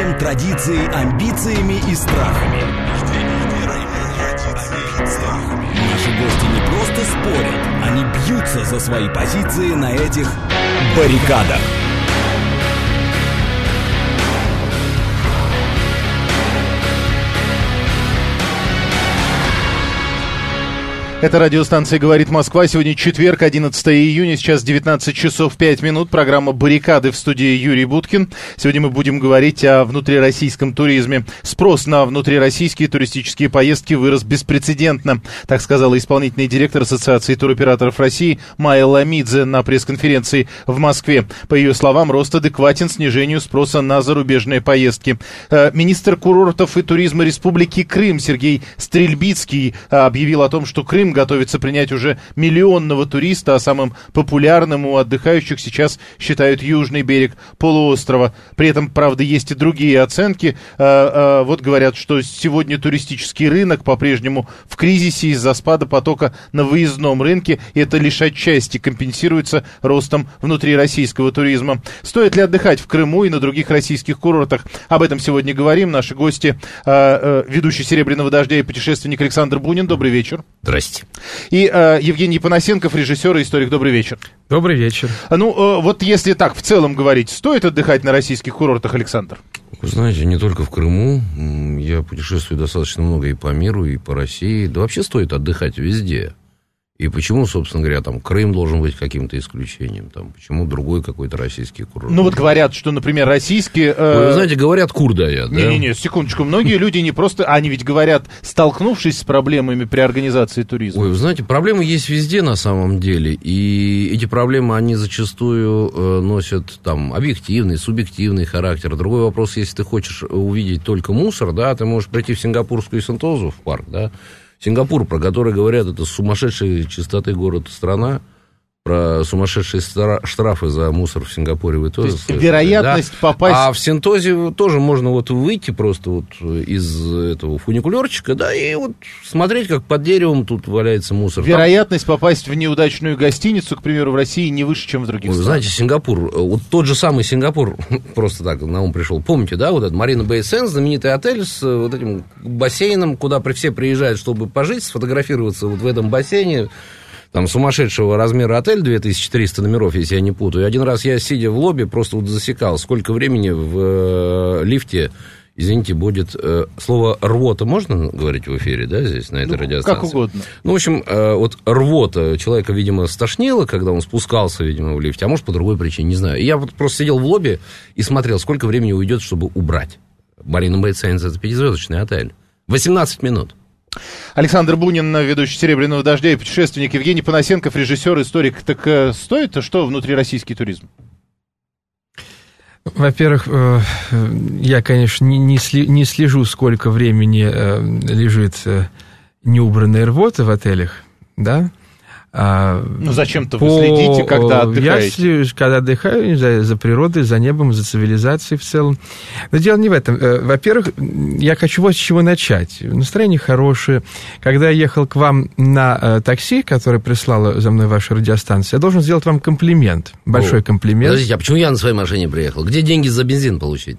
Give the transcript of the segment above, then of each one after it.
религией, традицией, амбициями и страхами. Наши гости не просто спорят, они бьются за свои позиции на этих баррикадах. Это радиостанция «Говорит Москва». Сегодня четверг, 11 июня, сейчас 19 часов 5 минут. Программа «Баррикады», в студии Юрий Буткин. Сегодня мы будем говорить о внутрироссийском туризме. Спрос на внутрироссийские туристические поездки вырос беспрецедентно. Так сказала исполнительный директор Ассоциации туроператоров России Майя Ламидзе на пресс-конференции в Москве. По ее словам, рост адекватен снижению спроса на зарубежные поездки. Министр курортов и туризма Республики Крым Сергей Стрельбицкий объявил о том, что Крым готовится принять уже миллионного туриста, а самым популярным у отдыхающих сейчас считают южный берег полуострова. При этом, правда, есть и другие оценки. Вот говорят, что сегодня туристический рынок по-прежнему в кризисе из-за спада потока на выездном рынке, и это лишь отчасти компенсируется ростом внутрироссийского туризма. Стоит ли отдыхать в Крыму и на других российских курортах? Об этом сегодня говорим. Наши гости, ведущий «Серебряного дождя» и путешественник Александр Бунин. Добрый вечер. Здрасте. И Евгений Панасенков, режиссер и историк. Добрый вечер. Добрый вечер. Ну, вот если так в целом говорить, стоит отдыхать на российских курортах, Александр? Вы знаете, не только в Крыму. Я путешествую достаточно много и по миру, и по России. Да вообще стоит отдыхать везде. И почему, собственно говоря, там Крым должен быть каким-то исключением? Там, почему другой какой-то российский курорт? Ну вот говорят, что, например, российские... Вы знаете, говорят, кур даят, да? Не-не-не, секундочку. Многие люди не просто... Они ведь говорят, столкнувшись с проблемами при организации туризма. Ой, вы знаете, проблемы есть везде на самом деле. И эти проблемы, они зачастую носят там объективный, субъективный характер. Другой вопрос, если ты хочешь увидеть только мусор, да, ты можешь прийти в сингапурскую Сентозу, в парк, да. Сингапур, про который говорят, это сумасшедшей чистоты город-страна, про сумасшедшие штрафы за мусор в Сингапуре вы тоже слышали, вероятность, да? Попасть... А в Сентозе тоже можно вот выйти просто вот из этого фуникулерчика, да, и вот смотреть, как под деревом тут валяется мусор. Вероятность попасть в неудачную гостиницу, к примеру, в России не выше, чем в других странах. Вы знаете, Сингапур, вот тот же самый Сингапур, просто так на ум пришел, помните, да, вот этот Marina Bay Sands, знаменитый отель с вот этим бассейном, куда все приезжают, чтобы пожить, сфотографироваться вот в этом бассейне. Там сумасшедшего размера отель, 2300 номеров, если я не путаю. Один раз я, сидя в лобби, просто вот засекал, сколько времени в лифте, извините, будет... слово «рвота» можно говорить в эфире, да, здесь, на этой радиостанции? Как угодно. Ну, в общем, вот рвота человека, видимо, стошнило, когда он спускался, видимо, в лифте, а может, по другой причине, не знаю. И я вот просто сидел в лобби и смотрел, сколько времени уйдет, чтобы убрать. Marina Bay Sands — это 5-звездочный отель. 18 минут. Александр Бунин, ведущий «Серебряного дождя» и путешественник. Евгений Панасенков, режиссер, историк. Так стоит что внутрироссийский туризм? Во-первых, я, конечно, не слежу, сколько времени лежит неубранная рвота в отелях, да? Ну, зачем-то вы следите, когда отдыхаете? Я когда отдыхаю за природой, за небом, за цивилизацией в целом. Но дело не в этом. Во-первых, я хочу вот с чего начать. Настроение хорошее. Когда я ехал к вам на такси, которое прислала за мной ваша радиостанция, я должен сделать вам комплимент. Большой комплимент. Подождите, а почему я на своей машине приехал? Где деньги за бензин получить?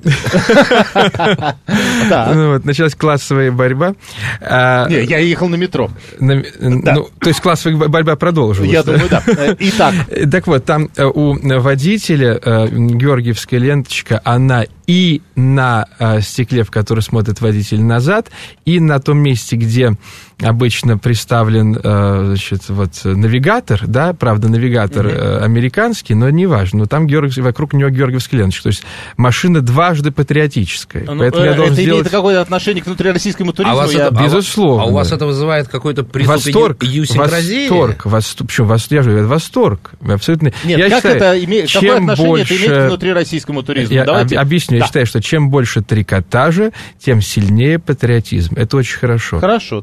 Началась классовая борьба. Не, я ехал на метро. То есть классовая борьба продолжилась. Я думаю, да. Итак. Так вот, там у водителя георгиевская ленточка, она и на стекле, в который смотрит водитель назад, и на том месте, где обычно приставлен, значит, вот навигатор, да, правда, навигатор американский, но неважно, но там вокруг него георгиевская ленточка, то есть машина дважды патриотическая. Поэтому я должен имеет какое-то отношение к внутрироссийскому туризму? Безусловно. А у вас это вызывает какой-то приступ идиосинкразии? Почему? Я же говорю, восторг. Абсолютно. Нет, я считаю, какое отношение это имеет к внутрироссийскому туризму? Я объясню. Да. Я считаю, что чем больше трикотажа, тем сильнее патриотизм. Это очень хорошо. Хорошо, так далее.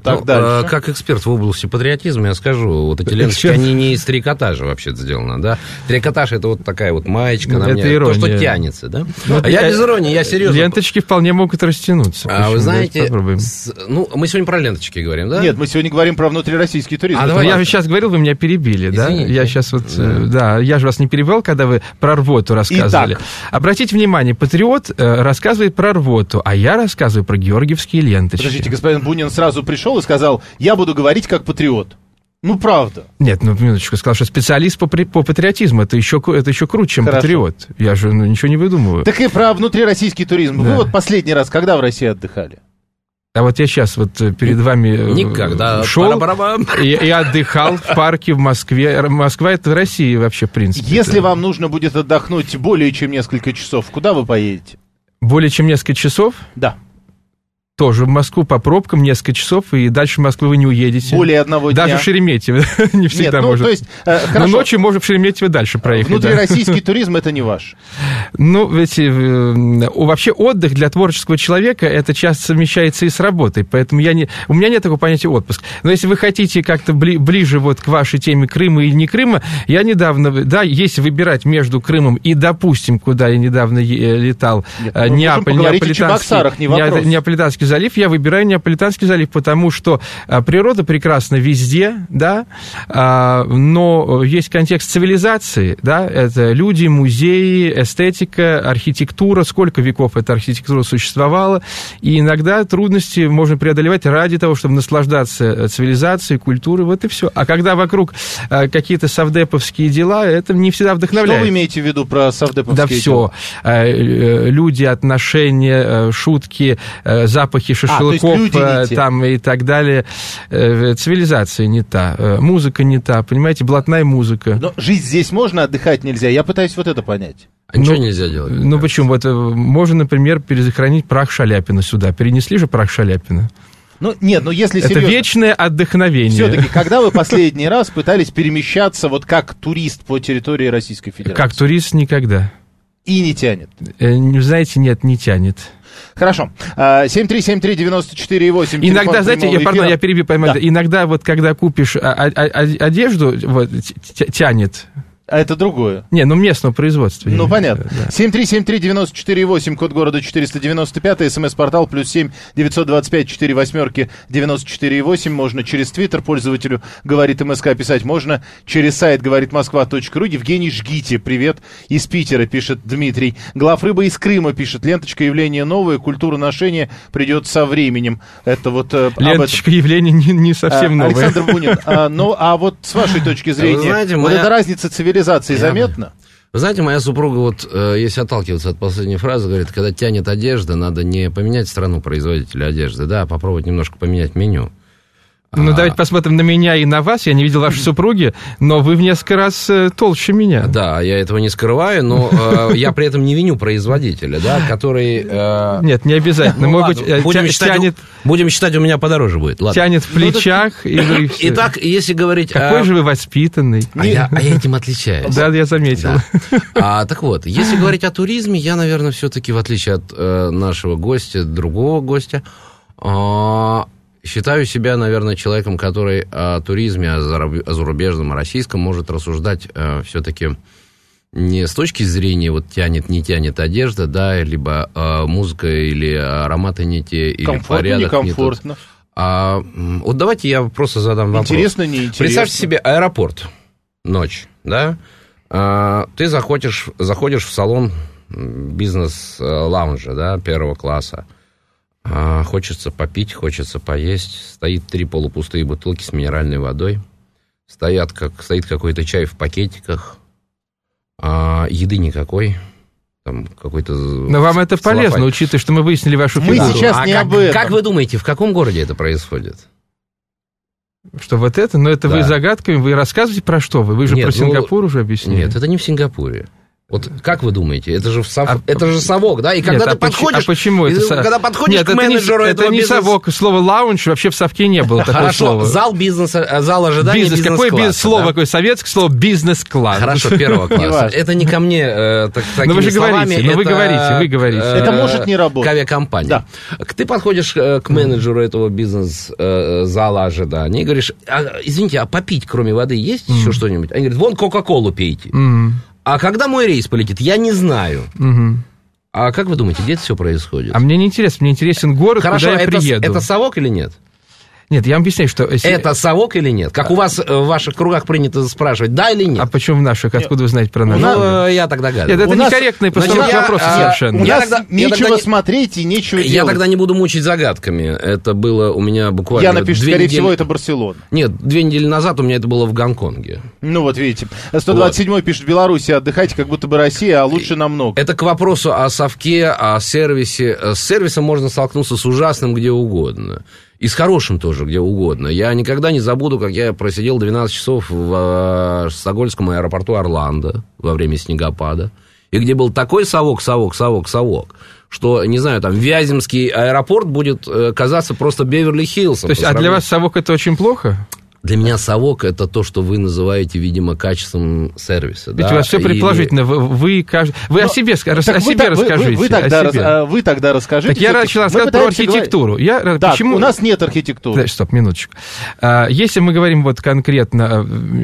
Как эксперт в области патриотизма я скажу, вот эти ленточки, они не из трикотажа вообще сделаны, да? Трикотаж — это вот такая вот маечка на мне, то, что тянется, да? Я без иронии, я серьезно. Ленточки вполне могут растянуться. Вы знаете, мы сегодня про ленточки говорим, да? Нет, мы сегодня говорим про внутрироссийский туризм. Я сейчас говорил, вы меня перебили, да? Я сейчас вот, я же вас не перебил, когда вы про рвоту рассказывали. Итак. Обратите внимание, патриот рассказывает про рвоту, а я рассказываю про георгиевские ленточки. Подождите, господин Бунин сразу пришел и сказал, я буду говорить как патриот. Ну, правда. Нет, минуточку, сказал, что специалист по патриотизму, это еще круче, чем патриот. Я же ничего не выдумываю. Так и про внутрироссийский туризм. Да. Вы вот последний раз когда в России отдыхали? А вот я сейчас вот перед вами никогда шел и отдыхал в парке в Москве. Москва — это Россия вообще, в принципе. Если вам нужно будет отдохнуть более чем несколько часов, куда вы поедете? Более чем несколько часов? Да. Тоже в Москву по пробкам несколько часов, и дальше Москвы вы не уедете. Более одного дня. Даже в Шереметьево не всегда может. То есть, но ночью можно в Шереметьево дальше проехать. Внутрироссийский туризм — это не ваш. Ну, ведь вообще отдых для творческого человека, это часто совмещается и с работой, поэтому у меня нет такого понятия отпуск. Но если вы хотите как-то ближе вот к вашей теме Крыма или не Крыма, я недавно, да, если выбирать между Крымом и, допустим, куда я недавно летал, Неаполитанский залив, я выбираю Неаполитанский залив, потому что природа прекрасна везде, да, но есть контекст цивилизации, да, это люди, музеи, эстетика, архитектура, сколько веков эта архитектура существовала, и иногда трудности можно преодолевать ради того, чтобы наслаждаться цивилизацией, культурой, вот и все. А когда вокруг какие-то совдеповские дела, это не всегда вдохновляет. Что вы имеете в виду про совдеповские дела? Да все. Люди, отношения, шутки, запахи шашлыков там и так далее. Цивилизация не та, музыка не та, понимаете, блатная музыка. Но жить здесь можно, отдыхать нельзя. Я пытаюсь вот это понять. Ничего нельзя делать. Ну почему? Вот можно, например, перезахоронить прах Шаляпина сюда. Перенесли же прах Шаляпина. Ну, нет, ну если серьезно... Это вечное отдохновение. Все-таки, когда вы последний раз пытались перемещаться вот как турист по территории Российской Федерации? Как турист никогда. И не тянет? Знаете, нет, не тянет. Хорошо. 7373948. Иногда, знаете, я перебью, поймаю. Да. Иногда вот когда купишь одежду, вот, тянет. А это другое. Не, ну местного производства. Ну, понятно. Да. 7373948, код города 495, смс-портал +7 925 48 94,8. Можно через Твиттер пользователю «Говорит МСК» писать, можно через сайт говоритмосква.ру. Евгений, жгите. Привет из Питера, пишет Дмитрий. Главрыба из Крыма пишет. Ленточка явление новое, культура ношения придет со временем. Это вот... Ленточка явление не совсем новое. Александр Бунин, а вот с вашей точки зрения, знаете, вот эта разница цивилизации заметно? Вы знаете, моя супруга, вот если отталкиваться от последней фразы, говорит, когда тянет одежда, надо не поменять страну производителя одежды, да, а попробовать немножко поменять меню. Ну, давайте посмотрим на меня и на вас. Я не видел вашей супруги, но вы в несколько раз толще меня. Да, я этого не скрываю, но я при этом не виню производителя, да, который... Нет, не обязательно. Ну, может быть, будем считать, у меня подороже будет. Ладно. Тянет в плечах. Итак, если говорить... Какой же вы воспитанный. А я этим отличаюсь. Да, я заметил. Так вот, если говорить о туризме, я, наверное, все-таки, в отличие от нашего гостя, другого гостя, считаю себя, наверное, человеком, который о туризме, о зарубежном, о российском может рассуждать все-таки не с точки зрения вот тянет, не тянет одежда, да, либо музыка или ароматы не те, или порядок некомфортно. Не тот. Вот давайте я просто задам вопрос. Интересно, неинтересно. Представьте себе аэропорт, ночь, да, ты заходишь в салон бизнес-лаунжа, да, первого класса. Хочется попить, хочется поесть. Стоит 3 полупустые бутылки с минеральной водой. Стоит какой-то чай в пакетиках. Еды никакой. Там какой-то... Но вам это полезно, учитывая, что мы выяснили вашу фигуру. Мы сейчас не об этом. Как вы думаете, в каком городе это происходит? Что вот это? Но это да. Вы загадками, вы рассказываете про что? Вы же про Сингапур уже объяснили. Нет, это не в Сингапуре. Вот как вы думаете, это же совок, да? И когда ты подходишь... почему это совок? Когда подходишь к менеджеру этого бизнеса... Это не совок, слово лаунж вообще в совке не было такого слова. Зал бизнеса, зал ожидания бизнес-класса. Какое слово, какое советское слово бизнес-класс? Хорошо, первого класса. Это не ко мне такими словами. Вы говорите. Это может не работать. К авиакомпании. Да. Ты подходишь к менеджеру этого бизнес-зала ожидания и говоришь, извините, а попить кроме воды есть еще что-нибудь? Они говорят, вон Кока-Колу пейте. А когда мой рейс полетит, я не знаю. А как вы думаете, где это все происходит? А мне не интересно, мне интересен город, куда я приеду. Это совок или нет? Нет, я вам объясняю, что... Это совок или нет? Как у вас в ваших кругах принято спрашивать, да или нет? А почему в наших? Откуда вы знаете про наших? Ну, я так догадываюсь. Нет, это некорректный постановка вопроса совершенно. У нас нечего смотреть и нечего делать. Я тогда не буду мучить загадками. Это было у меня буквально... Я напишу, скорее всего, это Барселона. Нет, 2 недели назад у меня это было в Гонконге. Ну вот видите. 127-й пишет, в Беларуси отдыхайте, как будто бы Россия, а лучше намного. Это к вопросу о совке, о сервисе. С сервисом можно столкнуться с ужасным где угодно. И с хорошим тоже, где угодно. Я никогда не забуду, как я просидел 12 часов в стокгольмском аэропорту Орландо во время снегопада. И где был такой совок, что, не знаю, там Вяземский аэропорт будет казаться просто Беверли-Хиллсом. То есть, а для вас совок это очень плохо? Для меня совок – это то, что вы называете, видимо, качеством сервиса. Ведь у вас все предположительно. Вы о себе расскажите. Вы тогда расскажите. Так я начал рассказывать про архитектуру. Почему? У нас нет архитектуры. Стоп, минуточку. Если мы говорим вот конкретно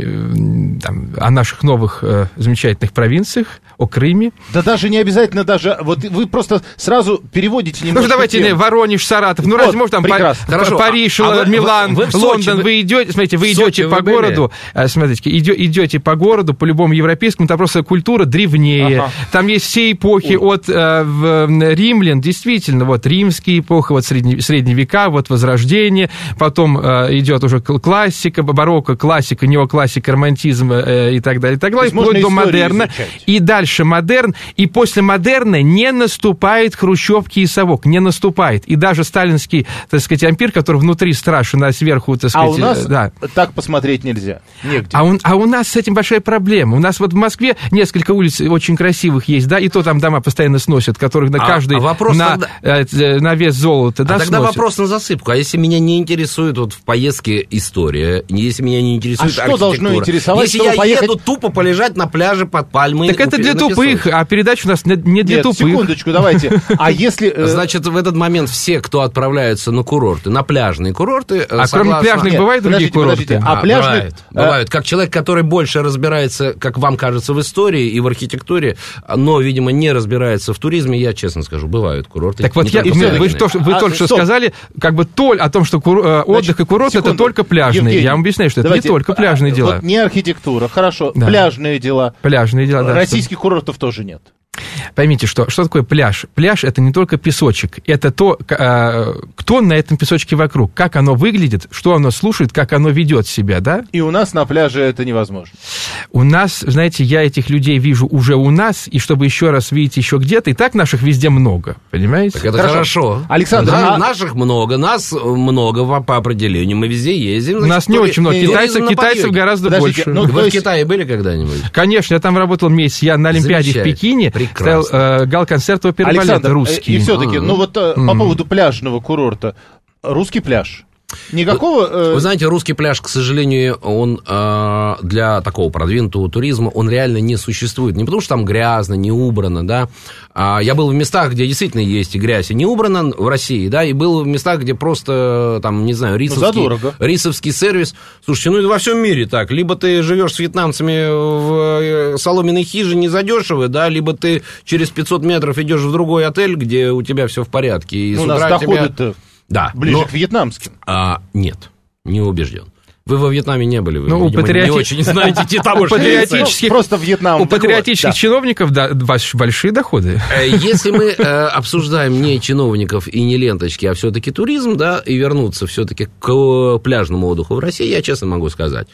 о наших новых замечательных провинциях, о Крыме. Да даже не обязательно даже... Вот вы просто сразу переводите немножко. Ну, давайте Воронеж, Саратов. Ну, разве может там Париж, Милан, Лондон, вы идете... Смотрите, вы идете по городу, смотрите, идете по городу, по любому европейскому, там просто культура древнее, там есть все эпохи от римлян, действительно, вот римские эпохи, вот средние века, вот Возрождение, потом идет уже классика, барокко, классика, неоклассика, романтизм и так далее, вплоть до модерна, и дальше модерн, и после модерна не наступает хрущевки и совок, не наступает, и даже сталинский, так сказать, ампир, который внутри страшен, а сверху, так сказать, у нас так посмотреть нельзя. Негде. А у нас с этим большая проблема. У нас вот в Москве несколько улиц очень красивых есть, да, и то там дома постоянно сносят, которых на каждый на вес золота, да, тогда сносят. Вопрос на засыпку. А если меня не интересует вот в поездке история, если меня не интересует архитектура, что должно интересовать, если я еду тупо полежать на пляже под пальмой... Так это для тупых, а передача у нас не для тупых. Секундочку, давайте. А если... Значит, в этот момент все, кто отправляются на курорты, на пляжные курорты... А кроме пляжных бывают другие курорты? А пляжные... Бывают. Как человек, который больше разбирается, как вам кажется, в истории и в архитектуре, но, видимо, не разбирается в туризме, я честно скажу, бывают курорты. Так вот, вы только что сказали, как бы о том, что отдых и курорт это только пляжные. Я вам объясняю, что это не только пляжные дела. Вот не архитектура, хорошо, пляжные дела. Пляжные дела, да. Российских курортов тоже нет. Поймите, что такое пляж? Пляж – это не только песочек, это то, кто на этом песочке вокруг, как оно выглядит, что оно слушает, как оно ведет себя, да? И у нас на пляже это невозможно. У нас, знаете, я этих людей вижу уже у нас, и чтобы еще раз видеть еще где-то, и так наших везде много, понимаете? Так это хорошо. Александр, наших много, нас много по определению, мы везде ездим. У нас не очень много, китайцев гораздо больше. Вы в Китае были когда-нибудь? Конечно, я там работал месяц, я на Олимпиаде в Пекине. Гал-концерт оперы балета русский. И все-таки, по поводу пляжного курорта, русский пляж. Никакого... Вы знаете, русский пляж, к сожалению, он для такого продвинутого туризма, он реально не существует. Не потому, что там грязно, не убрано, да. Я был в местах, где действительно есть и грязь, и не убрано в России, да, и был в местах, где просто, там, не знаю, рисовский сервис. Слушайте, это во всем мире так. Либо ты живешь с вьетнамцами в соломенной хижине задешево, да, либо ты через 500 метров идешь в другой отель, где у тебя все в порядке. И у нас доходы-то... Да, ближе к вьетнамским. Нет, не убежден. Вы во Вьетнаме не были, вы, видимо, не очень знаете тамошние. Просто Вьетнам. У патриотических чиновников большие доходы. Если мы обсуждаем не чиновников и не ленточки, а все-таки туризм, да, и вернуться все-таки к пляжному отдыху в России, я честно могу сказать,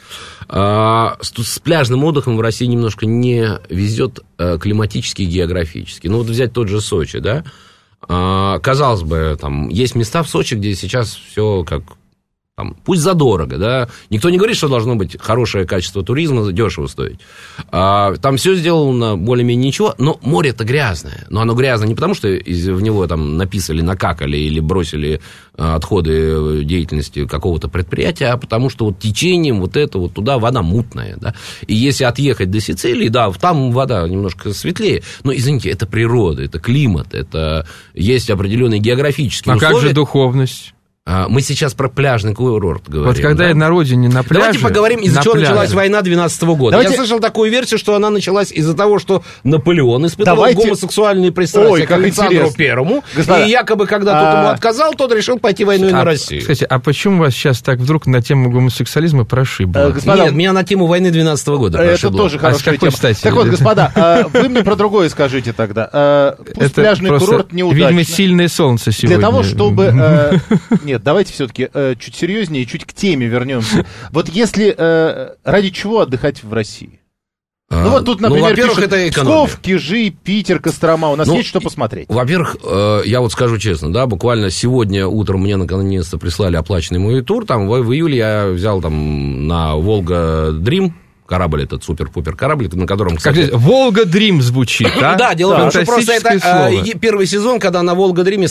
с пляжным отдыхом в России немножко не везет климатически и географически. Ну, вот взять тот же Сочи, да. Казалось бы, там есть места в Сочи, где сейчас все как Пусть задорого, да. Никто не говорит, что должно быть хорошее качество туризма, дешево стоить. Там все сделано более-менее ничего, но море-то грязное. Но оно грязное не потому, что в него там написали, накакали или бросили отходы деятельности какого-то предприятия, а потому что вот течением вот это вот туда вода мутная, да. И если отъехать до Сицилии, да, там вода немножко светлее, но, извините, это природа, это климат, это есть определенные географические условия. А как же духовность? Мы сейчас про пляжный курорт говорим. Вот когда я на родине на пляже... Давайте поговорим, из-за чего началась война 12 года. Давайте... Я слышал такую версию, что она началась из-за того, что Наполеон испытывал гомосексуальные пристрастия к Александру Первому, и якобы, когда тот ему отказал, тот решил пойти войной на Россию. Кстати, а почему вас сейчас так вдруг на тему гомосексуализма прошибло? Нет, меня на тему войны 12 года прошибло. Это тоже хорошая тема. Так вот, господа, вы мне про другое скажите тогда. Пусть пляжный курорт неудачный. Видимо, сильное солнце сегодня. Для того, чтобы... Нет, давайте все-таки чуть серьезнее, чуть к теме вернемся. Вот если... Ради чего отдыхать в России? Ну вот тут, например, во-первых, пишут, это экономия. Псков, Кижи, Питер, Кострома. У нас есть что посмотреть. Во-первых, я вот скажу честно, да, буквально сегодня утром мне наконец-то прислали оплаченный мой тур. Там в июле я взял там на Волга Дрим. Корабль этот, супер-пупер корабль, на котором, кстати... Волга Дрим звучит, да? Да, дело в том, что просто это первый сезон, когда на Волга Дрим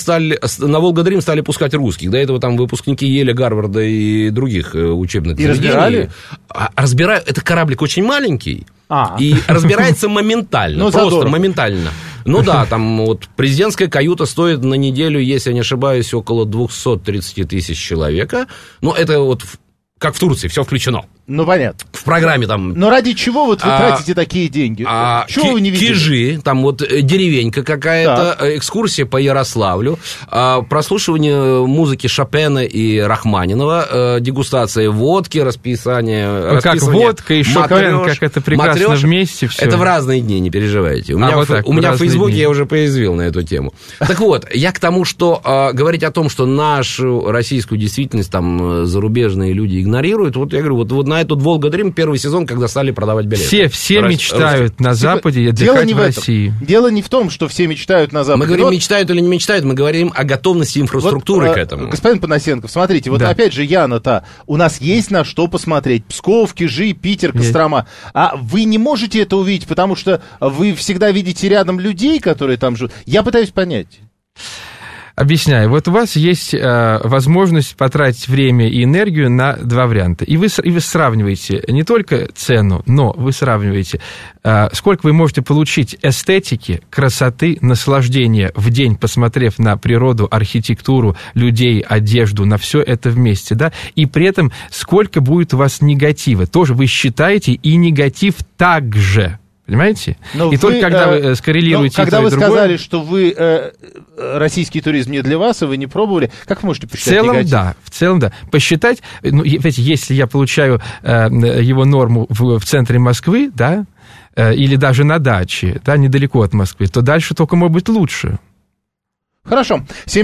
стали пускать русских. До этого там выпускники Еля, Гарварда и других учебных заведений. И разбирали? Разбираю. Это кораблик очень маленький, и разбирается моментально, просто моментально. Ну да, там вот президентская каюта стоит на неделю, если я не ошибаюсь, около 230 тысяч человека. Но это вот как в Турции, все включено. Ну, понятно. В программе там... Но ради чего вот вы тратите такие деньги? Чего вы не видите? Кижи, там вот деревенька какая-то, экскурсия по Ярославлю, прослушивание музыки Шопена и Рахманинова, дегустация водки, расписание... Как водка и Шопен, как это прекрасно вместе все. Это в разные дни, не переживайте. У меня в Фейсбуке я уже поязвил на эту тему. Так вот, я к тому, что говорить о том, что нашу российскую действительность там зарубежные люди игнорируют, вот я говорю, вот на этот Волга Дрим первый сезон, когда стали продавать билеты. Все мечтают на Западе отдыхать в России. Дело не в том, что все мечтают на Западе. Мы говорим, мечтают или не мечтают, мы говорим о готовности инфраструктуры к этому. Господин Панасенков, смотрите, вот опять же, Яна-то, у нас есть на что посмотреть. Псков, Кижи, Питер, Кострома. А вы не можете это увидеть, потому что вы всегда видите рядом людей, которые там живут. Я пытаюсь понять. Объясняю. Вот у вас есть возможность потратить время и энергию на два варианта. И вы сравниваете не только цену, но вы сравниваете, сколько вы можете получить эстетики, красоты, наслаждения в день, посмотрев на природу, архитектуру, людей, одежду, на все это вместе, да, и при этом сколько будет у вас негатива. Тоже вы считаете, и негатив также. Понимаете? Но и только когда вы скоррелируете когда то и вы другое... сказали, что вы российский туризм не для вас, и вы не пробовали, как вы можете посчитать негатив? В целом, да. Посчитать, ну, если я получаю его норму в центре Москвы, да, или даже на даче, да, недалеко от Москвы, то дальше только может быть лучше. Хорошо.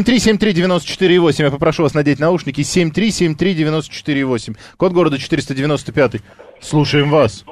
7373948. Я попрошу вас надеть наушники. 7373948. Код города 495. Слушаем вас.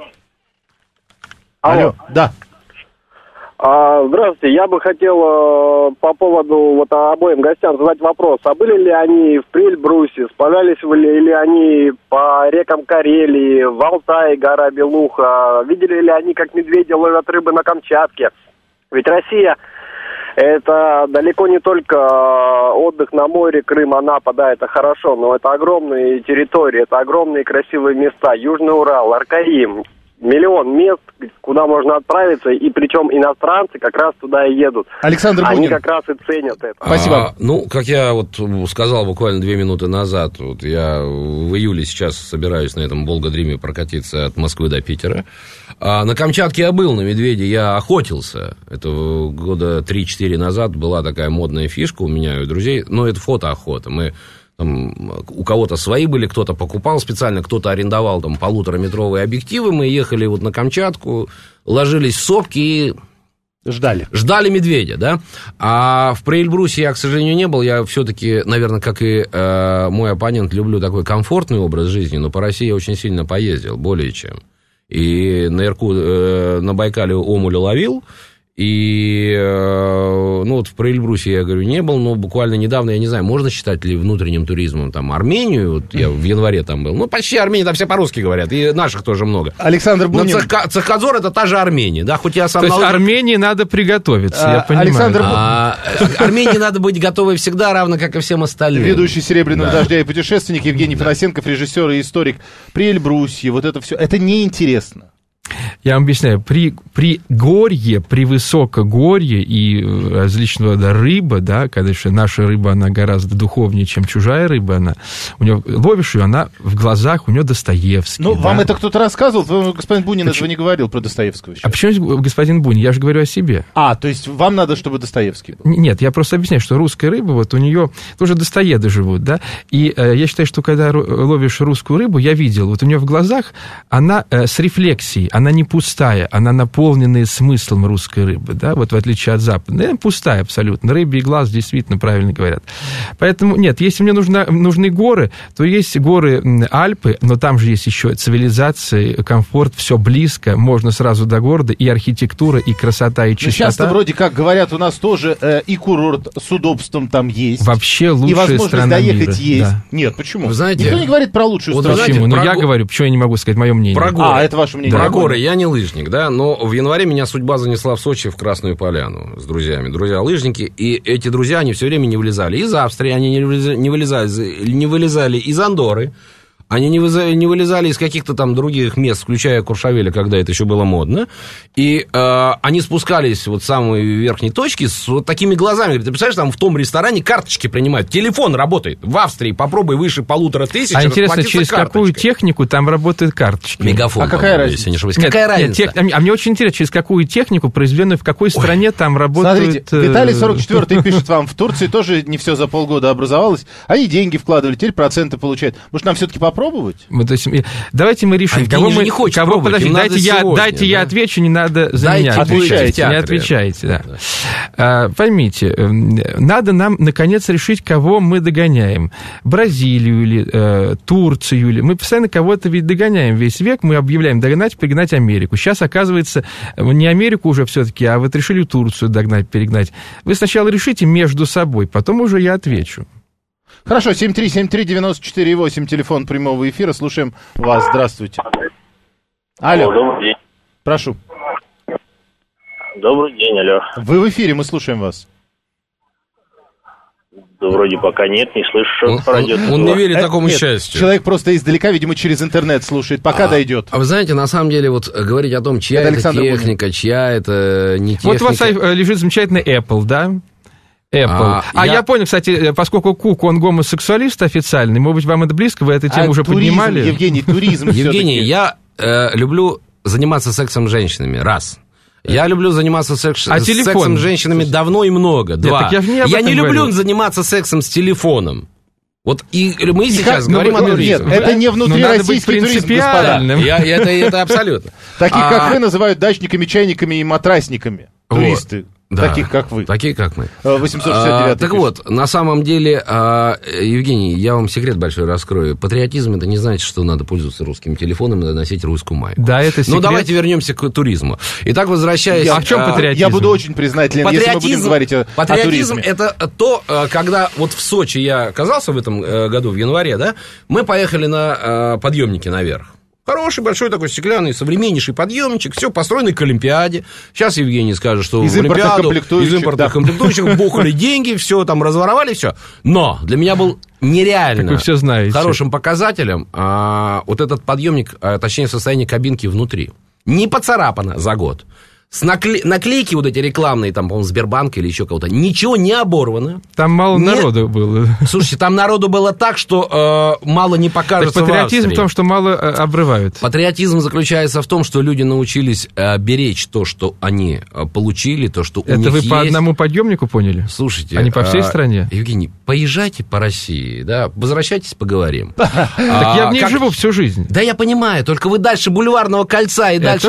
Алло. Да. Здравствуйте. Я бы хотел по поводу вот обоим гостям задать вопрос. А были ли они в Прельбрусе? Сплавлялись ли они по рекам Карелии, в Алтае, гора Белуха? Видели ли они, как медведи ловят рыбы на Камчатке? Ведь Россия — это далеко не только отдых на море, Крым, Анапа, да, это хорошо, но это огромные территории, это огромные красивые места. Южный Урал, Аркаим. Миллион мест, куда можно отправиться, и причем иностранцы как раз туда и едут. Александр Бунин. Они как раз и ценят это. Спасибо. Ну, как я вот сказал буквально 2 минуты назад, вот я в июле сейчас собираюсь на этом Волга-Дриме прокатиться от Москвы до Питера. На Камчатке я был, на медведя я охотился. Это года 3-4 назад была такая модная фишка у меня и у друзей, но это фотоохота. Мы... Там, у кого-то свои были, кто-то покупал специально, кто-то арендовал там 1,5-метровые объективы. Мы ехали вот на Камчатку, ложились в сопки и... Ждали медведя, да? А в Прельбрусе я, к сожалению, не был. Я все-таки, наверное, как и мой оппонент, люблю такой комфортный образ жизни, но по России я очень сильно поездил, более чем. И на Байкале омуля ловил, И, ну, вот в Эльбрусе, я говорю, не был, но буквально недавно, я не знаю, можно считать ли внутренним туризмом там Армению, вот я в январе там был, ну, почти Армения, там все по-русски говорят, и наших тоже много. Александр Бунин. Но Цехкадзор — это та же Армения, да, хоть я сам... То есть Армении надо приготовиться, я понимаю. Александр Армении надо быть готовой всегда, равно как и всем остальным. Ведущий «Серебряного дождя» и путешественник Евгений Панасенков, режиссер и историк. При Эльбрусе, вот это все, это неинтересно. Я вам объясняю, при горье, при высокогорье и различного рода рыба, да, конечно, наша рыба, она гораздо духовнее, чем чужая рыба, она, у нее, ловишь ее, она в глазах, у нее Достоевский. Ну, да? вам это кто-то рассказывал? Господин Бунин этого не говорил про Достоевского сейчас. А почему господин Бунин? Я же говорю о себе. То есть вам надо, чтобы Достоевский был? Нет, я просто объясняю, что русская рыба, вот у нее тоже достоеды живут, да, и я считаю, что когда ловишь русскую рыбу, я видел, вот у нее в глазах она с рефлексией, она не пустая, она наполненная смыслом русской рыбы, да, вот в отличие от западной, она пустая абсолютно, рыбий глаз действительно правильно говорят. Поэтому, нет, если мне нужны горы, то есть горы Альпы, но там же есть еще цивилизация, комфорт, все близко, можно сразу до города, и архитектура, и красота, и чистота. Сейчас-то вроде как говорят, у нас тоже и курорт с удобством там есть. Вообще лучшая страна мира. И возможность доехать есть. Да. Нет, почему? Вы знаете, никто не говорит про лучшую страну. Почему? Ну, я говорю, почему я не могу сказать мое мнение? Про горы. Это ваше мнение. Про горы. Я не лыжник, да, но в январе меня судьба занесла в Сочи, в Красную Поляну с друзьями. Друзья-лыжники, и эти друзья, они все время не вылезали из Австрии, они не вылезали из Андорры, они не вылезали из каких-то там других мест, включая Куршавеля, когда это еще было модно. И они спускались вот с самой верхней точки с вот такими глазами. Говорят, ты представляешь, там в том ресторане карточки принимают. Телефон работает. В Австрии попробуй выше 1500. А интересно, через какую технику там работают карточки? Мегафон. А какая разница? Если не ошибаюсь. Какая разница? А мне очень интересно, через какую технику, произведенную в какой стране там работают... Смотрите, Виталий 44-й пишет вам, в Турции тоже не все за полгода образовалось. Они деньги вкладывали, теперь проценты получают. Может, нам все-таки попробовать? То есть, давайте мы решим, дайте я отвечу, не надо за меня. Не отвечайте, да. Поймите, надо нам, наконец, решить, кого мы догоняем. Бразилию или Турцию или... Мы постоянно кого-то ведь догоняем весь век, мы объявляем догнать, перегнать Америку. Сейчас, оказывается, не Америку уже все-таки, а вот решили Турцию догнать, перегнать. Вы сначала решите между собой, потом уже я отвечу. Хорошо, 7373948, телефон прямого эфира. Слушаем вас. Здравствуйте. Алло. Добрый день. Прошу. Добрый день, алло. Вы в эфире, мы слушаем вас. Да вроде пока нет, не слышу, что радио. Он не верит такому счастью. Человек просто издалека, видимо, через интернет слушает, пока дойдет. А вы знаете, на самом деле, вот говорить о том, чья это техника, чья это не техника... Вот у вас лежит замечательный Apple, да? Apple. Я понял, кстати, поскольку Кук, он гомосексуалист официальный, может быть, вам это близко, вы эту тему уже поднимали? Евгений, туризм. Евгений, я люблю заниматься сексом с женщинами, раз. Я люблю заниматься сексом с женщинами давно и много, два. Я не люблю заниматься сексом с телефоном. Вот и мы сейчас говорим о туризме. Нет, это не внутрироссийский туризм, господа. Это абсолютно. Таких, как вы, называют дачниками, чайниками и матрасниками. Туристы. Да, таких, как вы. Такие, как мы. 869 так вот, на самом деле, Евгений, я вам секрет большой раскрою. Патриотизм — это не значит, что надо пользоваться русским телефоном и носить русскую майку. Да, это секрет. Но давайте вернемся к туризму. Итак, возвращаясь... А в чем патриотизм? Я буду очень признателен, если мы будем говорить о туризме. Патриотизм — это то, когда вот в Сочи я оказался в этом году, в январе, да, мы поехали на подъемнике наверх. Хороший, большой такой стеклянный, современнейший подъемничек, все построено к Олимпиаде. Сейчас Евгений скажет, что из в Олимпиаду из импортных комплектующих бухали деньги, все там разворовали, все. Но для меня был нереально хорошим показателем вот этот подъемник, точнее, состояние кабинки внутри. Не поцарапано за год. С наклейки вот эти рекламные, там, по-моему, Сбербанка или еще кого-то, ничего не оборвано. Там мало народу было. Слушайте, там народу было так, что мало не покажется. Так патриотизм в том, что мало обрывают. Патриотизм заключается в том, что люди научились беречь то, что они получили, то, что у них есть. Это вы по одному подъемнику поняли? Слушайте. А не по всей стране? Евгений, поезжайте по России, да, возвращайтесь, поговорим. Так я в ней живу всю жизнь. Да, я понимаю, только вы дальше Бульварного кольца и дальше...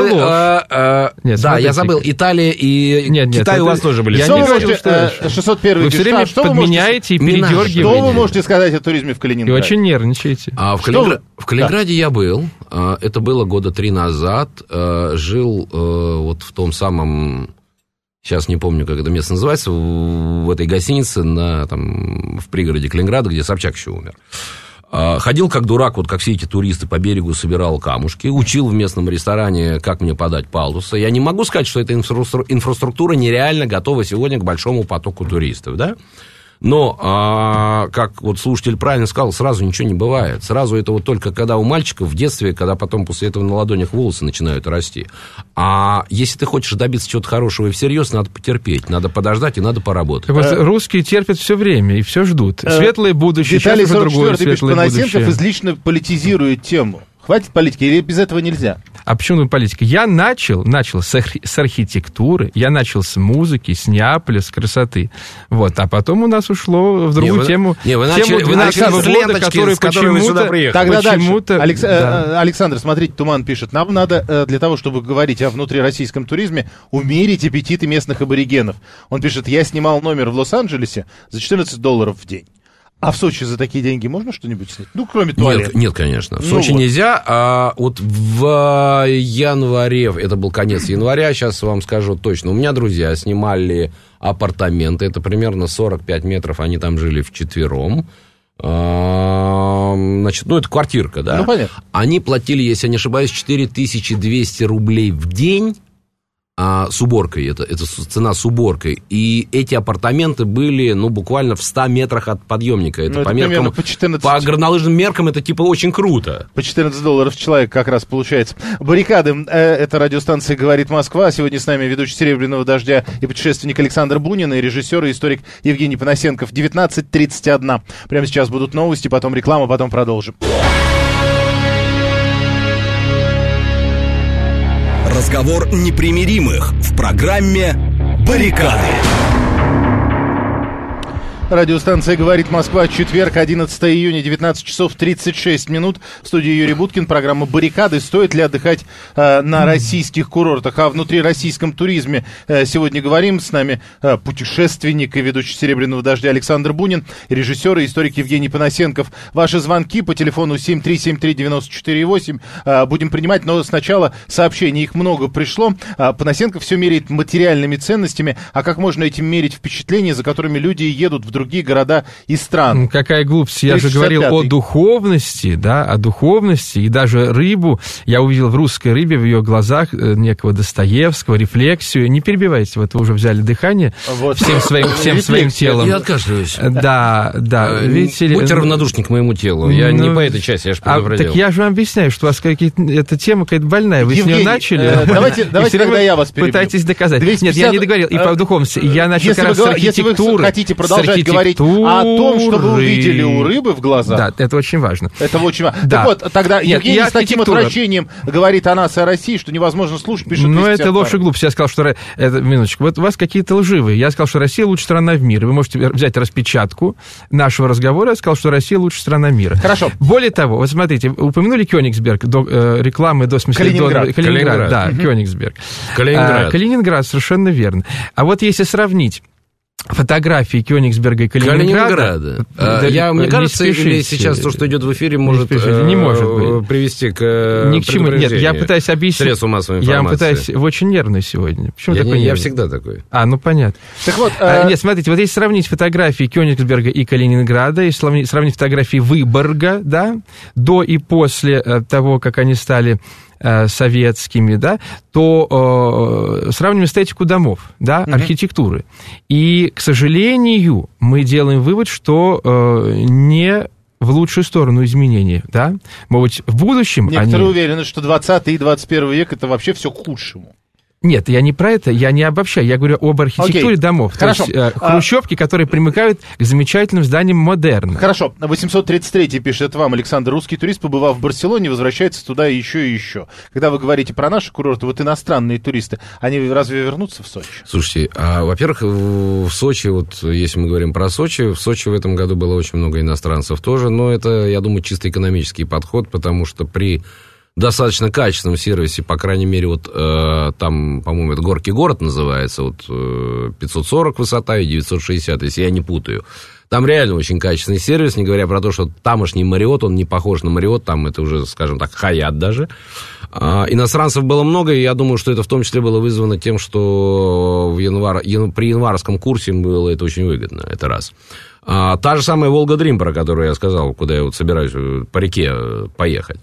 Нет, да, я забыл, Италия и Китай у вас тоже были. Я не говорю, что 601 вы все время подменяете и передергиваете. Что вы можете сказать о туризме в Калининграде? И очень нервничаете. В Калининграде я был, это было года 3 назад, жил вот в том самом сейчас не помню, как это место называется, в этой гостинице в пригороде Калининграда, где Собчак еще умер. Ходил как дурак, вот как все эти туристы по берегу, собирал камушки, учил в местном ресторане, как мне подать палтуса. Я не могу сказать, что эта инфраструктура нереально готова сегодня к большому потоку туристов, да? Но, как вот слушатель правильно сказал, сразу ничего не бывает. Сразу это вот только когда у мальчиков в детстве, когда потом после этого на ладонях волосы начинают расти. А если ты хочешь добиться чего-то хорошего и всерьез, надо потерпеть, надо подождать и надо поработать. Вот русские терпят все время и все ждут. Светлое будущее, Виталий сейчас уже другое светлое Панасенков будущее. излишне политизирует тему. Хватит политики, или без этого нельзя? А почему политика? Я начал с архитектуры, я начал с музыки, с Неаполя, с красоты. Вот, а потом у нас ушло в другую тему. Вы начали с ленточки, который с которой вы сюда приехали. Тогда дальше. Александр, смотрите, Туман пишет. Нам надо для того, чтобы говорить о внутрироссийском туризме, умерить аппетиты местных аборигенов. Он пишет, я снимал номер в Лос-Анджелесе за $14 в день. А в Сочи за такие деньги можно что-нибудь снять? Ну, кроме туалета. Нет, конечно. В Сочи нельзя. А вот в январе, это был конец января, сейчас вам скажу точно. У меня друзья снимали апартаменты, это примерно 45 метров, они там жили вчетвером. Значит, это квартирка, да? Ну, понятно. Они платили, если я не ошибаюсь, 4200 рублей в день. С уборкой, это цена с уборкой. И эти апартаменты были, буквально в 100 метрах от подъемника. Это по горнолыжным меркам это типа очень круто. По $14 в человек как раз получается. Баррикады. Это радиостанция «Говорит Москва». Сегодня с нами ведущий «Серебряного дождя» и путешественник Александр Бунин, и режиссер и историк Евгений Панасенков. 19:31. Прямо сейчас будут новости, потом реклама, потом продолжим. Разговор непримиримых в программе «Баррикады». Радиостанция «Говорит Москва», четверг, 11 июня, 19 часов 36 минут. В студии Юрий Буткин, программа «Баррикады». Стоит ли отдыхать на российских курортах? О внутрироссийском туризме сегодня говорим. С нами путешественник и ведущий «Серебряного дождя» Александр Бунин, режиссер и историк Евгений Панасенков. Ваши звонки по телефону 7373948 будем принимать, но сначала сообщений. Их много пришло. Панасенков все меряет материальными ценностями. А как можно этим мерить впечатления, за которыми люди едут в другие города и страны? Какая глупость. Я же говорил о духовности, да, о духовности. И даже рыбу я увидел в русской рыбе, в ее глазах некого Достоевского, рефлексию. Не перебивайте, вот вы уже взяли дыхание всем своим телом. Я откашливаюсь. Да. Видите ли, будьте равнодушны к моему телу. Я не по этой части, я же предупредил. Так я же вам объясняю, что у вас эта тема какая-то больная. Вы Евгений, с нее начали. Давайте тогда я вас перебью. Пытаетесь доказать. 250... Нет, я не договорил. И по духовности. Я начал как раз с архитектуры. Если вы хотите продолжать говорить о том, что вы увидели у рыбы в глазах. Да, это очень важно. Это очень важно. Да. Так вот, тогда Евгений с таким отвращением говорит о нас и о России, что невозможно слушать, пишет. Ну, это ложь и глупость. Я сказал, что... Минуточку. Вот у вас какие-то лживые. Я сказал, что Россия лучшая страна в мире. Вы можете взять распечатку нашего разговора. Я сказал, что Россия лучшая страна мира. Хорошо. Более того, вот смотрите, упомянули Кёнигсберг, рекламы до смысла... Калининград. Да, Кёнигсберг. Калининград, совершенно верно. А вот если сравнить фотографии Кёнигсберга и Калининграда. Мне кажется, или сейчас то, что идет в эфире, может привести к ни к чему. Нет, я пытаюсь объяснить. Средству массовой информации. Я пытаюсь... Вы очень нервный сегодня. Почему такой нервный? Я всегда такой. Ну понятно. Так вот... Нет, смотрите, вот если сравнить фотографии Кёнигсберга и Калининграда, если сравнить фотографии Выборга, да, до и после того, как они стали советскими, да, то сравниваем эстетику домов, да, архитектуры. И, к сожалению, мы делаем вывод, что не в лучшую сторону изменения, да. Может быть, в будущем некоторые уверены, что 20 и 21 век это вообще все к худшему. Нет, я не про это, я не обобщаю, я говорю об архитектуре домов. Хорошо. То есть хрущевки, которые примыкают к замечательным зданиям модерна. Хорошо. 833 пишет вам, Александр, русский турист, побывав в Барселоне, возвращается туда еще и еще. Когда вы говорите про наши курорты, вот иностранные туристы, они разве вернутся в Сочи? Слушайте, во-первых, в Сочи, вот если мы говорим про Сочи, в Сочи в этом году было очень много иностранцев тоже, но это, я думаю, чисто экономический подход, потому что при достаточно качественном сервисе, по крайней мере, вот там, по-моему, это Горький город называется, вот 540 высота и 960, если я не путаю. Там реально очень качественный сервис, не говоря про то, что тамошний Marriott, он не похож на Marriott, там это уже, скажем так, Hyatt даже. Иностранцев было много, и я думаю, что это в том числе было вызвано тем, что при январском курсе им было это очень выгодно, это раз. Та же самая Волга Дрим, про которую я сказал, куда я вот собираюсь по реке поехать.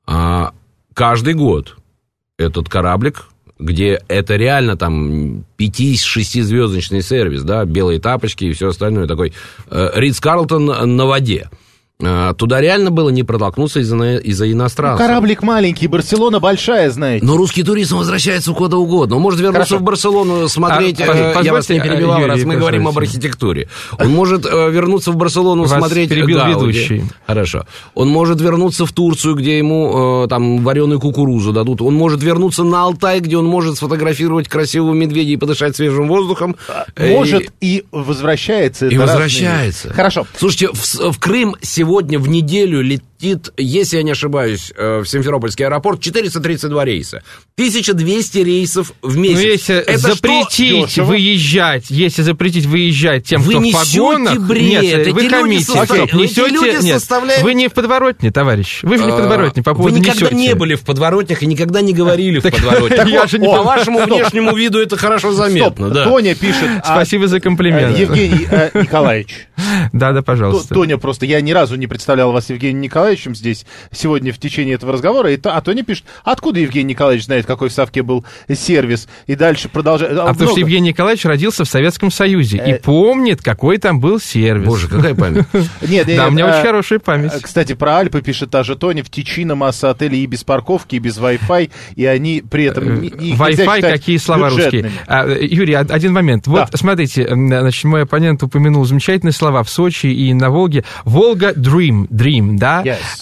Каждый год этот кораблик, где это реально там 5-6-звездочный сервис, да, белые тапочки и все остальное, такой Ритц-Карлтон на воде. Туда реально было не протолкнуться из-за иностранцев. Кораблик маленький, Барселона большая, знаете. Но русский туризм возвращается куда угодно. Он может вернуться в Барселону смотреть... Я вас не перебивал, раз мы говорим об архитектуре. Он может вернуться в Барселону смотреть... перебил ведущий. Хорошо. Он может вернуться в Турцию, где ему там вареную кукурузу дадут. Он может вернуться на Алтай, где он может сфотографировать красивого медведя и подышать свежим воздухом. Может, и возвращается. И возвращается. Хорошо. Слушайте, в Крым сегодня в неделю летит, если я не ошибаюсь, в Симферопольский аэропорт 432 рейса. 1200 рейсов в месяц. Но если это запретить выезжать тем, вы кто в погонах... бред. Нет, вы хамите. Вы не в подворотне, товарищ. Вы же не в подворотне, по поводу Вы никогда несете. не были в подворотнях и никогда не говорили в подворотнях. По вашему внешнему виду это хорошо заметно. Тоня пишет... Спасибо за комплимент. Евгений Николаевич. Да, пожалуйста. Тоня просто, я ни разу не представлял вас Евгением Николаевичем здесь сегодня в течение этого разговора. А Тоня пишет, откуда Евгений Николаевич знает, какой в Совке был сервис? И дальше продолжает. Потому что Евгений Николаевич родился в Советском Союзе и помнит, какой там был сервис. Боже, какая память. Да, у меня очень хорошая память. Кстати, про Альпы пишет та же Тоня. В Тичино масса отелей и без парковки, и без Wi-Fi, и они при этом... Wi-Fi, какие слова русские. Юрий, один момент. Вот, смотрите, значит, мой оппонент упомянул замечательные слова в Сочи и на Волге. Волга Dream, да?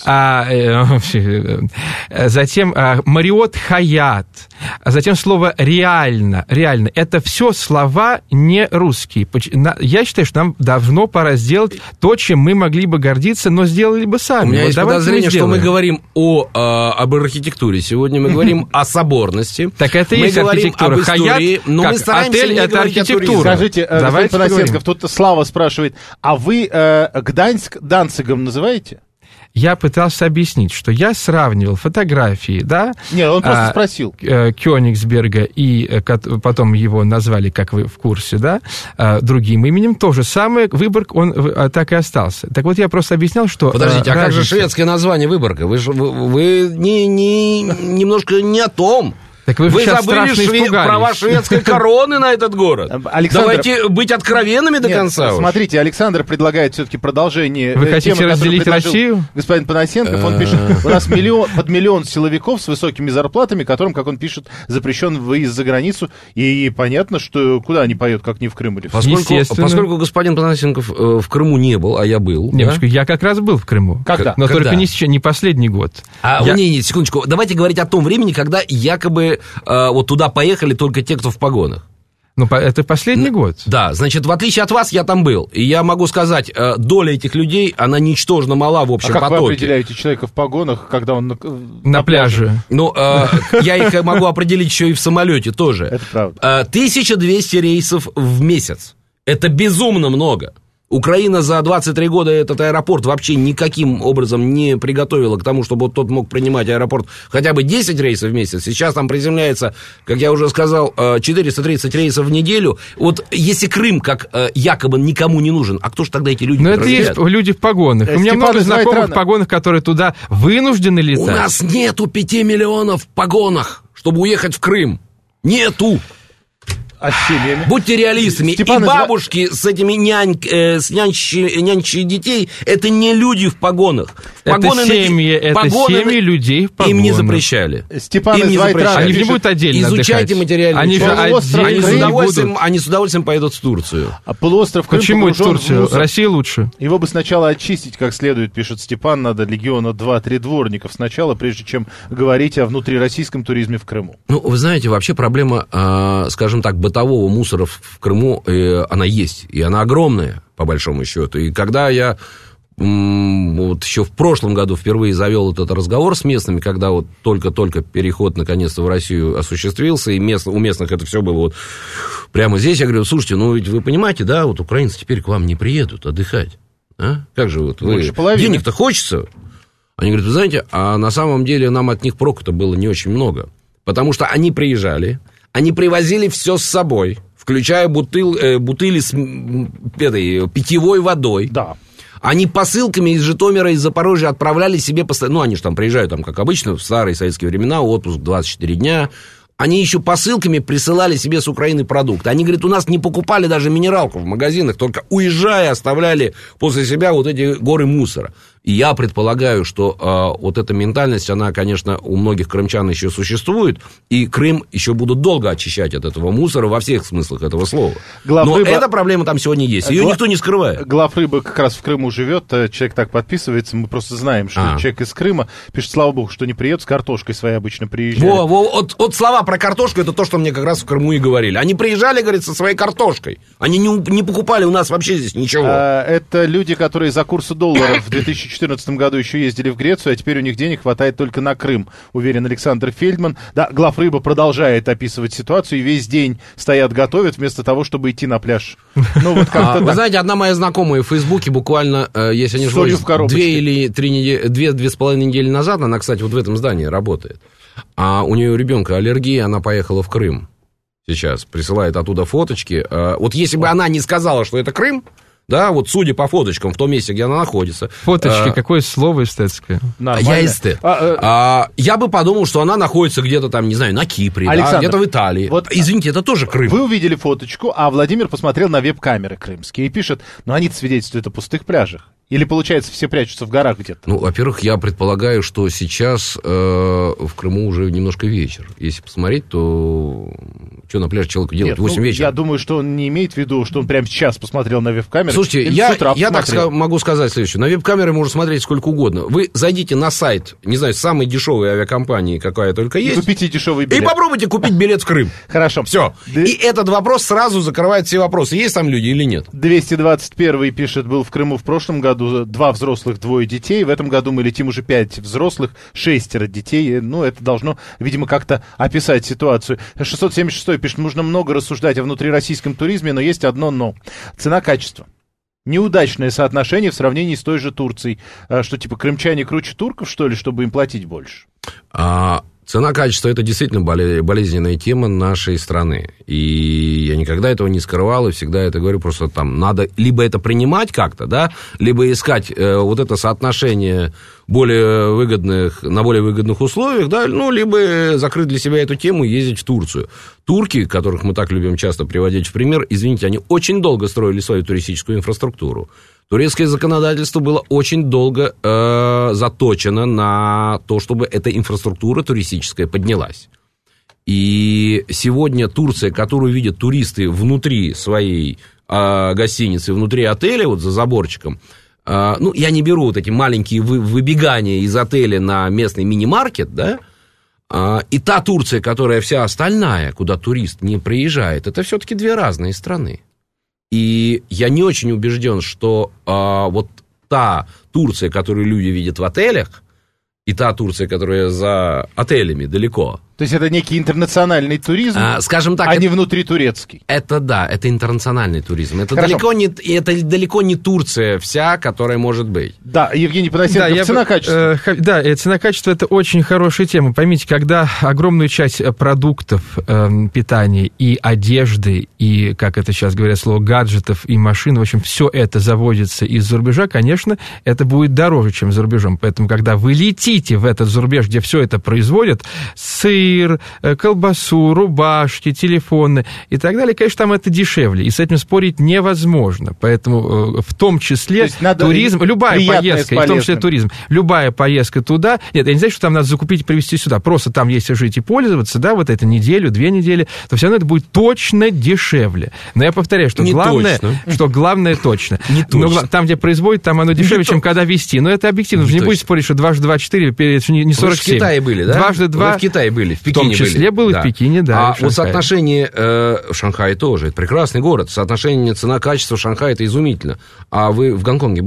Yes. Затем Marriott Hyatt. Затем слово реально. Это все слова не русские. Я считаю, что нам давно пора сделать то, чем мы могли бы гордиться, но сделали бы сами. У меня есть подозрение, что мы говорим об архитектуре. Сегодня мы говорим о соборности. Так это и есть архитектура. Hyatt, но мы стараемся отель — это архитектура. Скажите, господин Панасенков, тут Слава спрашивает, а вы Гданьск Данцигом называете? Я пытался объяснить, что я сравнивал фотографии, да? Нет, он просто спросил. Кёнигсберга, и потом его назвали, как вы в курсе, да, другим именем. То же самое, Выборг, он так и остался. Так вот, я просто объяснял, что... Подождите, а как же шведское название Выборга? Вы немножко не о том. Так вы забыли права шведской короны на этот город. Давайте быть откровенными до конца. Смотрите, Александр предлагает все-таки продолжение. Вы хотите разделить Россию? Господин Панасенков, он пишет, у нас под миллион силовиков с высокими зарплатами, которым, как он пишет, запрещен выезд за границу. И понятно, что куда они поют, как не в Крым или в Поскольку господин Панасенков в Крыму не был, а я был. Девушка, я как раз был в Крыму. Когда? Но только не последний год. Не, секундочку. Давайте говорить о том времени, когда якобы вот туда поехали только те, кто в погонах. Ну, это последний год. Да, значит, в отличие от вас, я там был. И я могу сказать, доля этих людей, она ничтожно мала в общем потоке. А как вы определяете человека в погонах, когда он на пляже? Ну, я их могу определить еще и в самолете тоже. Это правда. 1200 рейсов в месяц. Это безумно много. Украина за 23 года этот аэропорт вообще никаким образом не приготовила к тому, чтобы вот тот мог принимать аэропорт хотя бы 10 рейсов в месяц. Сейчас там приземляется, как я уже сказал, 430 рейсов в неделю. Вот если Крым как якобы никому не нужен, а кто же тогда эти люди? Ну, это есть люди в погонах. У меня много знакомых в погонах, которые туда вынуждены летать. У нас нету 5 миллионов в погонах, чтобы уехать в Крым. Нету. А с семьями? Будьте реалистами. Степан, и бабушки с этими нянчи детей, это не люди в погонах. Это семьи людей в погонах. Им не запрещали. Степан из Вайтрана. Они не будут отдельно Изучайте материальные. Они с удовольствием поедут в Турцию. А полуостров Крым почему в Турцию? Россия лучше. Его бы сначала очистить как следует, пишет Степан. Надо легиона 2-3 дворников сначала, прежде чем говорить о внутрироссийском туризме в Крыму. Ну, вы знаете, вообще проблема, скажем так, бытового мусора в Крыму, она есть, и она огромная, по большому счету. И когда я вот еще в прошлом году впервые завел этот разговор с местными, когда вот только-только переход наконец-то в Россию осуществился, и у местных это все было вот прямо здесь. Я говорю, слушайте, ну ведь вы понимаете, да, вот украинцы теперь к вам не приедут отдыхать. А? Как же вот вы... Денег-то хочется. Они говорят, вы знаете, а на самом деле нам от них проку-то было не очень много. Потому что они приезжали, они привозили все с собой, включая бутыли с питьевой водой. Да. Они посылками из Житомира, из Запорожья отправляли себе постоянно... Ну, они же там приезжают, там, как обычно, в старые советские времена, отпуск 24 дня. Они еще посылками присылали себе с Украины продукты. Они, говорят, у нас не покупали даже минералку в магазинах, только уезжая оставляли после себя вот эти горы мусора. И я предполагаю, что вот эта ментальность, она, конечно, у многих крымчан еще существует, и Крым еще будут долго очищать от этого мусора во всех смыслах этого слова. Но эта проблема там сегодня есть, ее никто не скрывает. Главрыба как раз в Крыму живет, человек так подписывается, мы просто знаем, что человек из Крыма пишет, слава богу, что не приедет, с картошкой своей обычно приезжает. Вот слова про картошку, это то, что мне как раз в Крыму и говорили. Они приезжали, говорит, со своей картошкой. Они не покупали у нас вообще здесь ничего. Это люди, которые за курсы доллара в 2014 году еще ездили в Грецию, а теперь у них денег хватает только на Крым, уверен Александр Фельдман. Да, главрыба продолжает описывать ситуацию, и весь день стоят, готовят, вместо того, чтобы идти на пляж. Ну, вот как-то вы знаете, одна моя знакомая в Фейсбуке буквально, если не ошибаюсь, 2,5 недели назад, она, кстати, вот в этом здании работает, а у нее у ребенка аллергия, она поехала в Крым сейчас, присылает оттуда фоточки. Вот если бы она не сказала, что это Крым, да, вот судя по фоточкам в том месте, где она находится. Фоточки, какое слово эстетское? Я эстет. Я бы подумал, что она находится где-то там, не знаю, на Кипре, да, где-то в Италии. Вот, извините, это тоже Крым. Вы увидели фоточку, а Владимир посмотрел на веб-камеры крымские и пишет, ну, они-то свидетельствуют о пустых пляжах. Или, получается, все прячутся в горах где-то? Ну, во-первых, я предполагаю, что сейчас в Крыму уже немножко вечер. Если посмотреть, то что на пляже человеку делать? 8 вечера. Я думаю, что он не имеет в виду, что он прямо сейчас посмотрел на веб-камеры. Слушайте, я так могу сказать следующее. На веб-камеры можно смотреть сколько угодно. Вы зайдите на сайт, не знаю, самой дешевой авиакомпании, какая только есть. Купите дешевый билет. И попробуйте купить билет в Крым. Хорошо. Все. И этот вопрос сразу закрывает все вопросы. Есть там люди или нет? 221 пишет, был в Крыму в прошлом году, 2 взрослых, 2 детей. В этом году мы летим уже 5 взрослых, 6 детей. Ну, это должно, видимо, как-то описать ситуацию. 676 пишет, нужно много рассуждать о внутрироссийском туризме, но есть одно но. Цена-качество. Неудачное соотношение в сравнении с той же Турцией. Что, типа, крымчане круче турков, что ли, чтобы им платить больше? Цена-качество – это действительно болезненная тема нашей страны. И я никогда этого не скрывал, и всегда это говорю, просто там надо либо это принимать как-то, да, либо искать вот это соотношение на более выгодных условиях, да, ну, либо закрыть для себя эту тему и ездить в Турцию. Турки, которых мы так любим часто приводить в пример, извините, они очень долго строили свою туристическую инфраструктуру. Турецкое законодательство было очень долго заточено на то, чтобы эта инфраструктура туристическая поднялась. И сегодня Турция, которую видят туристы внутри своей гостиницы, внутри отеля, вот за заборчиком, ну, я не беру вот эти маленькие выбегания из отеля на местный мини-маркет, да, и та Турция, которая вся остальная, куда турист не приезжает, это все-таки 2 разные страны. И я не очень убежден, что вот та Турция, которую люди видят в отелях, и та Турция, которая за отелями далеко. То есть это некий интернациональный туризм, скажем так, а не внутритурецкий. Это да, это интернациональный туризм. Это далеко не Турция вся, которая может быть. Да, Евгений Панасенков, цена-качество. Цена-качество – это очень хорошая тема. Поймите, когда огромную часть продуктов питания и одежды, и, как это сейчас говорят, слово гаджетов и машин, в общем, все это заводится из-за рубежа, конечно, это будет дороже, чем за рубежом. Поэтому, когда вы летите в этот зарубеж, где все это производят, сыр, колбасу, рубашки, телефоны и так далее, конечно, там это дешевле, и с этим спорить невозможно. Поэтому в том числе то туризм, любая поездка, и в том числе туризм, любая поездка туда, нет, я не знаю, что там надо закупить и привезти сюда, просто там, если жить и пользоваться, да, вот это неделю, 2 недели, то все равно это будет точно дешевле. Но я повторяю, что главное точно. Не точно. Но там, где производят, там оно дешевле, чем когда везти. Но это объективно. Вы не будете спорить, что 2 × 2 = 4, это не 47. Вы в Китае были, да? 2 × 2... Вы в Китае были. В том числе был и в Пекине, да. А вот соотношение в Шанхае тоже, это прекрасный город, соотношение цена-качество в Шанхае это изумительно. А вы в Гонконге были?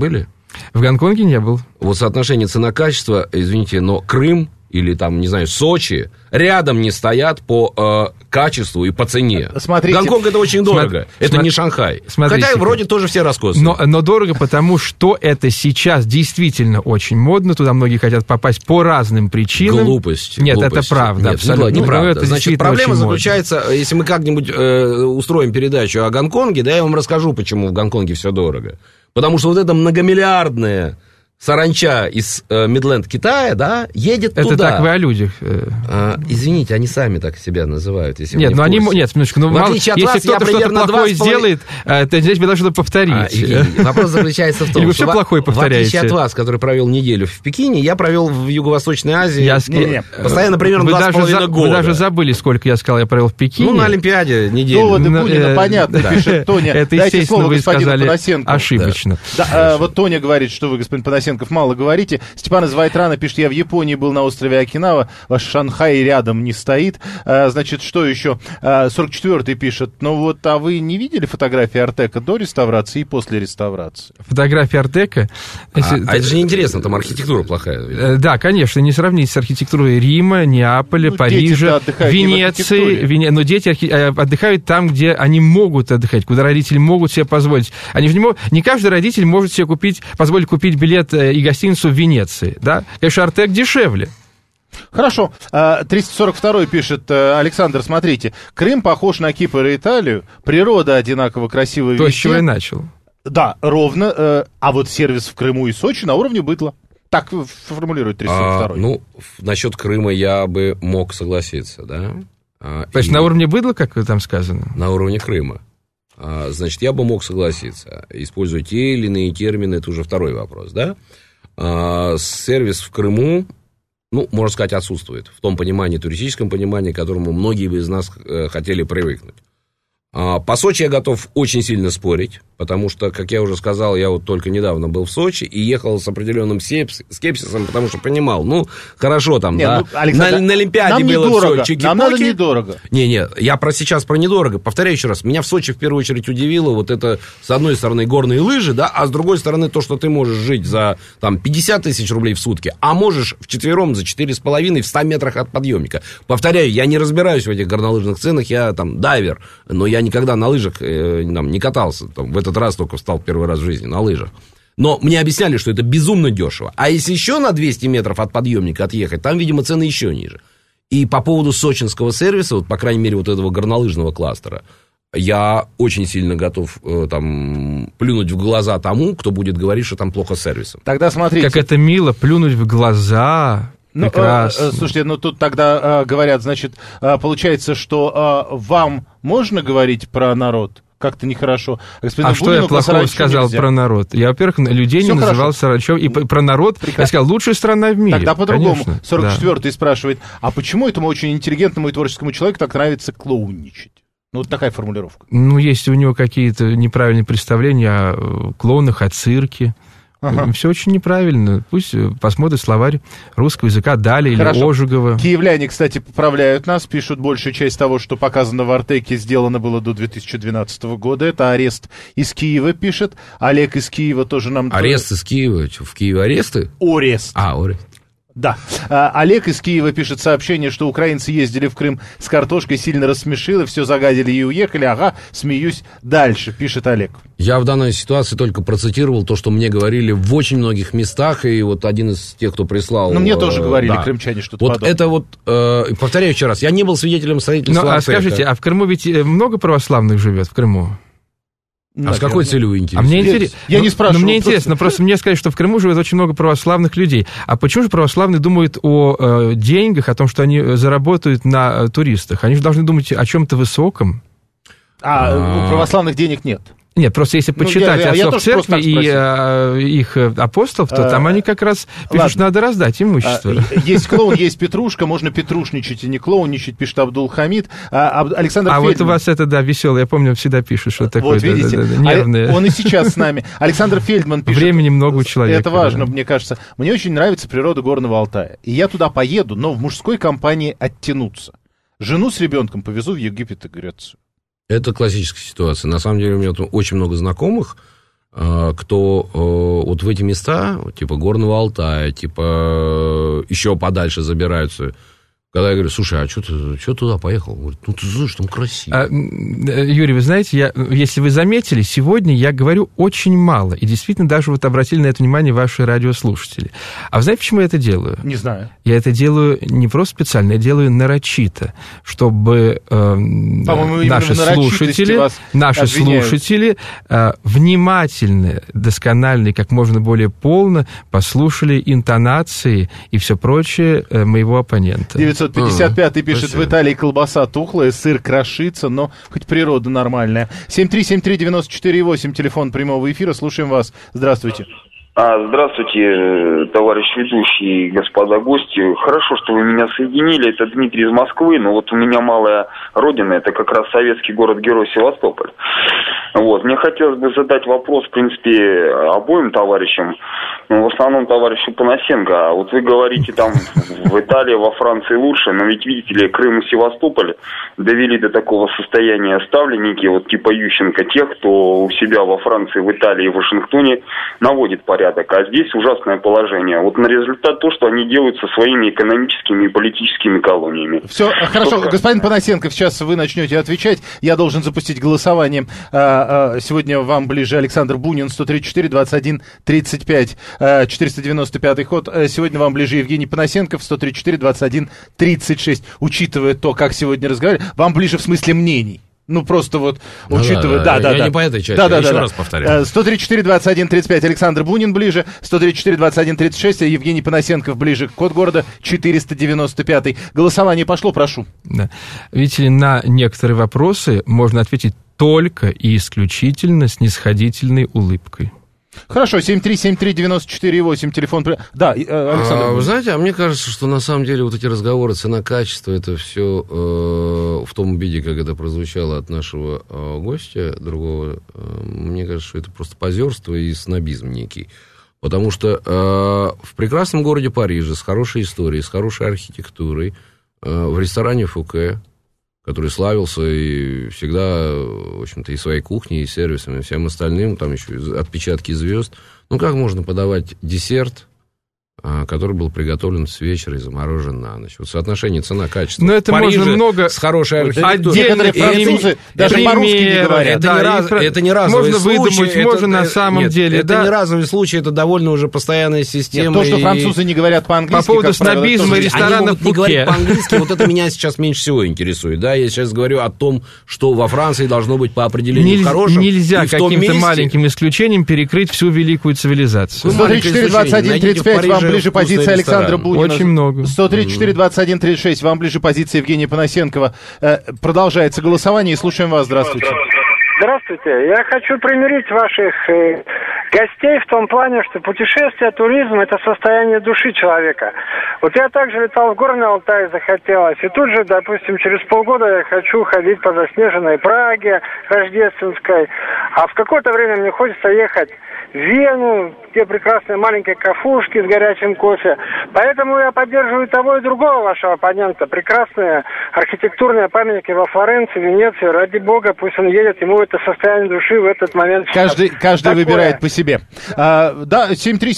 В Гонконге не был. Вот соотношение цена-качество, извините, но Крым или там, не знаю, Сочи рядом не стоят по качеству и по цене. Смотрите, Гонконг это очень дорого, это не Шанхай. Хотя вроде тоже все раскосаны. Но дорого, потому что это сейчас действительно очень модно, туда многие хотят попасть по разным причинам. Глупость. Нет, глупость. это правда, Нет, абсолютно. Неправда. Значит, проблема заключается, если мы как-нибудь устроим передачу о Гонконге, да, я вам расскажу, почему в Гонконге все дорого. Потому что вот это многомиллиардное саранча из Мидленд Китая, да, едет это туда. Это так вы о людях. Извините, они сами так себя называют. Если нет, ну они... Нет, минуточку, ну, мало, если вас, кто-то что-то плохое сделает, то здесь вы должны что-то повторить. Вопрос заключается в том, что плохое повторяете. В отличие от вас, который провел неделю в Пекине, я провел в Юго-Восточной Азии постоянно примерно 2,5 года. Вы даже забыли, сколько я сказал, я провел в Пекине. Ну, на Олимпиаде неделю. Доводы Бунина, понятно, пишет Тоня. Это, естественно, вы сказали ошибочно. Вот Тоня говорит, что вы, господин Панасенков, мало говорите. Степан из Вайтрана пишет, я в Японии был на острове Окинава, ваш Шанхай рядом не стоит. Значит, что еще? 44-й пишет, ну вот, а вы не видели фотографии Артека до реставрации и после реставрации? Фотографии Артека? Это же неинтересно, там архитектура плохая. Да, конечно, не сравнить с архитектурой Рима, Неаполя, Парижа, Венеции. Но дети отдыхают там, где они могут отдыхать, куда родители могут себе позволить. Не каждый родитель может себе позволить купить билет и гостиницу в Венеции, да? Конечно, Артек дешевле. Хорошо. 342-й пишет, Александр, смотрите, Крым похож на Кипр и Италию, природа одинаково красивая везде. То, с чего я начал. Да, ровно. А вот сервис в Крыму и Сочи на уровне бытла. Так формулирует 342-й. Ну, насчет Крыма я бы мог согласиться, да? Значит, на уровне быдла, как там сказано? На уровне Крыма. Значит, я бы мог согласиться. Используя те или иные термины, это уже второй вопрос, да? Сервис в Крыму, ну, можно сказать, отсутствует. В том понимании, туристическом понимании, к которому многие бы из нас хотели привыкнуть. По Сочи я готов очень сильно спорить, потому что, как я уже сказал, я вот только недавно был в Сочи и ехал с определенным скепсисом, потому что понимал, ну, хорошо там, не, да, ну, Александр, на Олимпиаде было все чики-пуки. Нам надо недорого. Не, я сейчас про недорого. Повторяю еще раз, меня в Сочи в первую очередь удивило вот это, с одной стороны, горные лыжи, да, а с другой стороны, то, что ты можешь жить за, там, 50 тысяч рублей в сутки, а можешь вчетвером за 4,5 в 100 метрах от подъемника. Повторяю, я не разбираюсь в этих горнолыжных ценах, я там дайвер, но я никогда на лыжах не катался. Там, в этот раз только встал первый раз в жизни на лыжах. Но мне объясняли, что это безумно дешево. А если еще на 200 метров от подъемника отъехать, там, видимо, цены еще ниже. И по поводу сочинского сервиса, вот, по крайней мере, вот этого горнолыжного кластера, я очень сильно готов там плюнуть в глаза тому, кто будет говорить, что там плохо с сервисом. Тогда смотрите. Как это мило, плюнуть в глаза. Прекрасно. Слушайте, ну тут тогда говорят, значит, получается, что вам можно говорить про народ? Как-то нехорошо. А что я плохого сказал про народ? Я, во-первых, людей не называл саранчой. И про народ я сказал, лучшая страна в мире. Тогда по-другому. 44-й спрашивает, а почему этому очень интеллигентному и творческому человеку так нравится клоунничать? Ну, вот такая формулировка. Ну, есть у него какие-то неправильные представления о клоунах, о цирке. Ага. Все очень неправильно. Пусть посмотрит словарь русского языка Дали или Ожегова. Киевляне, кстати, поправляют нас, пишут, большая часть того, что показано в Артеке, сделано было до 2012 года. Это арест из Киева, пишет. Олег из Киева тоже нам... Арест из Киева? В Киеве аресты? Орест. Орест. Да. Олег из Киева пишет сообщение, что украинцы ездили в Крым с картошкой, сильно рассмешило, все загадили и уехали. Ага, смеюсь дальше, пишет Олег. Я в данной ситуации только процитировал то, что мне говорили в очень многих местах, и вот один из тех, кто прислал... Ну, мне тоже говорили, да, крымчане, что-то вот подобное. Это вот, повторяю еще раз, я не был свидетелем строительства Артека. Скажите, а в Крыму ведь много православных живет, в Крыму? А с какой целью вы интересуетесь? А мне интересно. Я не спрашиваю. Мне интересно, просто мне сказать, что в Крыму живет очень много православных людей. А почему же православные думают о деньгах, о том, что они заработают на туристах? Они же должны думать о чем-то высоком. У православных денег нет. Нет, просто если почитать отцов церкви и их апостолов, то там они как раз пишут, что надо раздать имущество. Есть клоун, есть петрушка, можно петрушничать и не клоуничать, пишет Абдул-Хамид. Александр Фельдман. Вот у вас это, да, веселый, я помню, всегда пишут, что такое, вот, видите, нервное. Он и сейчас с нами. Александр Фельдман пишет. Времени много у человека. Это важно, мне кажется. Мне очень нравится природа Горного Алтая. И я туда поеду, но в мужской компании оттянуться. Жену с ребенком повезу в Египет и Грецию. Это классическая ситуация. На самом деле у меня тут очень много знакомых, кто вот в ээти места, типа Горного Алтая, типа еще подальше забираются. Когда я говорю, слушай, а что ты туда поехал? Он говорит, ну ты знаешь, там красиво. Юрий, вы знаете, если вы заметили, сегодня я говорю очень мало. И действительно, даже вот обратили на это внимание ваши радиослушатели. А вы знаете, почему я это делаю? Не знаю. Я это делаю не просто специально, я делаю нарочито, чтобы наши слушатели внимательно, досконально и как можно более полно послушали интонации и все прочее моего оппонента. 955 пишет, спасибо. В Италии колбаса тухлая, сыр крошится, но хоть природа нормальная. 7373948, телефон прямого эфира, слушаем вас. Здравствуйте. Здравствуйте, товарищ ведущий, господа гости. Хорошо, что вы меня соединили. Это Дмитрий из Москвы, но вот у меня малая родина, это как раз советский город-герой Севастополь. Вот. Мне хотелось бы задать вопрос, в принципе, обоим товарищам, в основном товарищу Панасенко. Вот вы говорите, там в Италии, во Франции лучше, но ведь, видите ли, Крым и Севастополь довели до такого состояния ставленники, вот типа Ющенко, тех, кто у себя во Франции, в Италии и в Вашингтоне наводит порядок. А здесь ужасное положение. Вот на результат то, что они делают со своими экономическими и политическими колониями. Все, хорошо, господин Панасенко, сейчас вы начнете отвечать. Я должен запустить голосование. Сегодня вам ближе Александр Бунин, 134-21-35, 495-й ход. Сегодня вам ближе Евгений Панасенков, 134-21-36. Учитывая то, как сегодня разговаривали, вам ближе в смысле мнений. Ну, просто вот, учитывая... Да. Я не по этой части, еще раз повторяю. 134-21-35, Александр Бунин ближе, 134-21-36, Евгений Панасенков ближе, код города 495. Голосование пошло, прошу. Да. Видите ли, на некоторые вопросы можно ответить только и исключительно снисходительной улыбкой. Хорошо, 7373948, телефон... Да, Александр. Вы знаете, мне кажется, что на самом деле вот эти разговоры цена-качество, это все в том виде, как это прозвучало от нашего гостя другого, мне кажется, что это просто позерство и снобизм некий. Потому что в прекрасном городе Париже с хорошей историей, с хорошей архитектурой, в ресторане Фуке, который славился и всегда, в общем-то, и своей кухней, и сервисом, и всем остальным, там еще отпечатки звезд. Ну, как можно подавать десерт, который был приготовлен с вечера и заморожен на ночь? Вот соотношение цена-качество. Но это Париже можно много... с хорошей архитектурой. Некоторые французы даже по-русски не говорят. Это не разовый можно случай. Можно выдумать, можно на самом деле. Это не разовый случай, это довольно уже постоянная система. Нет, то, что французы не говорят по-английски... По поводу снобизма и ресторанов не говорят по-английски, вот это меня сейчас меньше всего интересует. Да, я сейчас говорю о том, что во Франции должно быть по определению хорошим. Нельзя каким-то маленьким исключением перекрыть всю великую цивилизацию. 134-21-35, вам ближе позиция Александра Бунина. Очень много. 134-21-36, вам ближе позиция Евгения Панасенкова. Продолжается голосование, и слушаем вас. Здравствуйте. Здравствуйте. Я хочу примирить ваших гостей в том плане, что путешествие, туризм – это состояние души человека. Вот я также летал в Горный Алтай, захотелось, и тут же, допустим, через полгода я хочу ходить по заснеженной Праге, Рождественской, а в какое-то время мне хочется ехать в Вену, где прекрасные маленькие кафушки с горячим кофе. Поэтому я поддерживаю того и другого вашего оппонента. Прекрасные архитектурные памятники во Флоренции, Венеции. Ради бога, пусть он едет, ему это состояние души в этот момент. Каждый выбирает по себе. Да,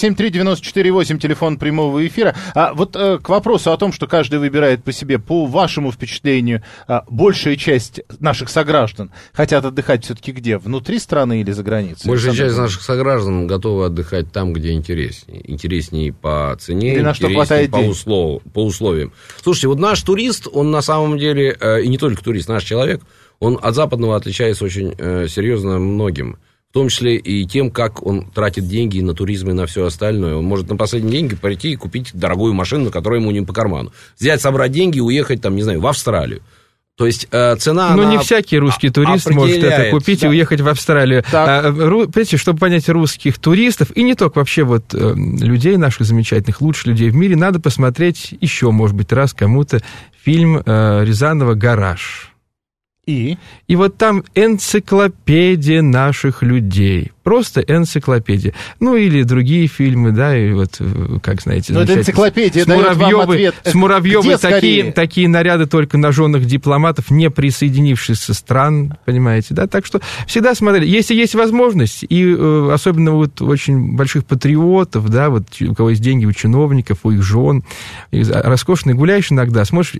7373948, телефон прямого эфира. Вот к вопросу о том, что каждый выбирает по себе, по вашему впечатлению, большая часть наших сограждан хотят отдыхать все-таки где? Внутри страны или за границей? Большая часть наших сограждан готовы отдыхать там, где интереснее. Интереснее по цене, на что интереснее хватает по условиям. Слушайте, вот наш турист, он на самом деле, и не только турист, наш человек, он от западного отличается очень серьезно многим. В том числе и тем, как он тратит деньги на туризм и на все остальное. Он может на последние деньги пойти и купить дорогую машину, которая ему не по карману. Взять, собрать деньги и уехать, там, не знаю, в Австралию. То есть цена... Ну, не всякий русский турист может это купить, да, и уехать в Австралию. Понимаете, чтобы понять русских туристов, и не только вообще вот людей наших замечательных, лучших людей в мире, надо посмотреть еще, может быть, раз кому-то фильм Рязанова «Гараж». И вот там энциклопедия наших людей. Просто энциклопедия. Ну, или другие фильмы, да, и вот, как знаете... Но это энциклопедия дает вам ответ. С Муравьевой такие наряды только на женах дипломатов, не присоединившихся стран, понимаете, да? Так что всегда смотрели. Если есть возможность, и особенно вот очень больших патриотов, да, вот у кого есть деньги, у чиновников, у их жен, роскошно гуляешь иногда, смотришь,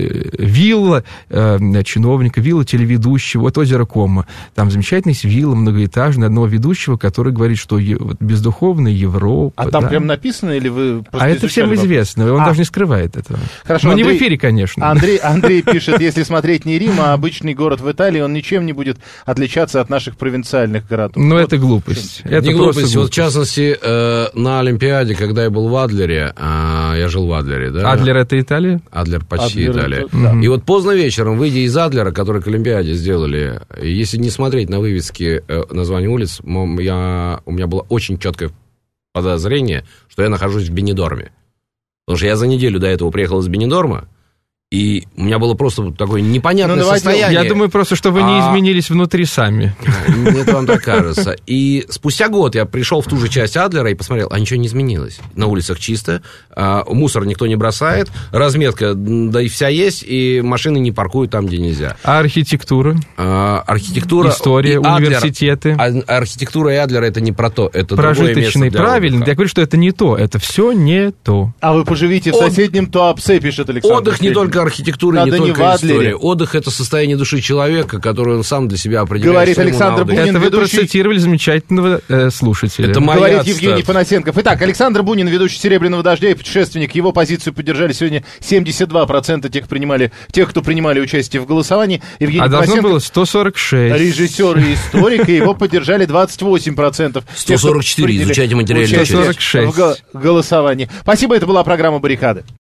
вилла чиновника, вилла телеведущего, вот озеро Кома, там замечательная вилла многоэтажная одного ведущего, который говорит, что бездуховная Европа. А там прям написано, или вы просто это всем известно, он даже не скрывает этого. Хорошо, но Андрей, не в эфире, конечно. Андрей пишет, если смотреть не Рим, а обычный город в Италии, он ничем не будет отличаться от наших провинциальных городов. Ну, вот, это глупость. Это не глупость. Вот, в частности, на Олимпиаде, когда я был в Адлере, я жил в Адлере, да? Адлер — это Италия? Адлер почти Италия. Да. И вот поздно вечером, выйдя из Адлера, который к Олимпиаде сделали, если не смотреть на вывески названия улиц, у меня было очень четкое подозрение, что я нахожусь в Бенидорме. Потому что я за неделю до этого приехал из Бенидорма, и у меня было просто такое непонятное состояние. Я думаю просто, что вы не изменились внутри сами. Это вам так кажется. И спустя год я пришел в ту же часть Адлера и посмотрел, а ничего не изменилось. На улицах чисто, мусор никто не бросает, разметка, да и вся есть, и машины не паркуют там, где нельзя. А архитектура? Архитектура. История, университеты. Архитектура и Адлер — это не про то, это другое место для правильно. отдыха. Я говорю, что это не то, это все не то. А вы поживите в соседнем Туапсе, пишет Александр. Отдых не только архитектура, не только история. Отдых — это состояние души человека, которое он сам для себя определяет. Говорит Александр Бунин, это вы ведущий... процитировали замечательного слушателя. Это моя Говорит Евгений Панасенков. Итак, Александр Бунин, ведущий «Серебряного дождя» и путешественник. Его позицию поддержали сегодня 72% тех, кто принимали участие в голосовании. Евгений должно было 146. Режиссер и историк, и его поддержали 28%. 144, изучайте материальную часть. 146 в голосовании. Спасибо, это была программа «Баррикады».